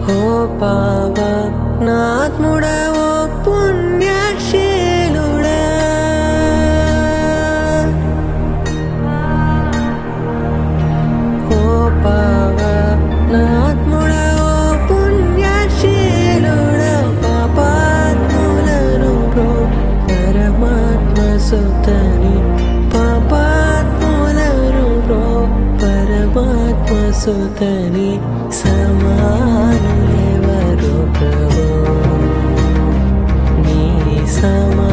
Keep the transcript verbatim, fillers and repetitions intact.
ఓ పావనాత్ముడా ఓ పుణ్యశీలుడా ఓ పావనాత్ముడా ఓ పుణ్యశీలుడా పాపాత్ములను pro పరమాత్మ సుతని పాపాత్ములను pro పరమాత్మ సుతని సమానులెవరు ప్రభు నీ సమా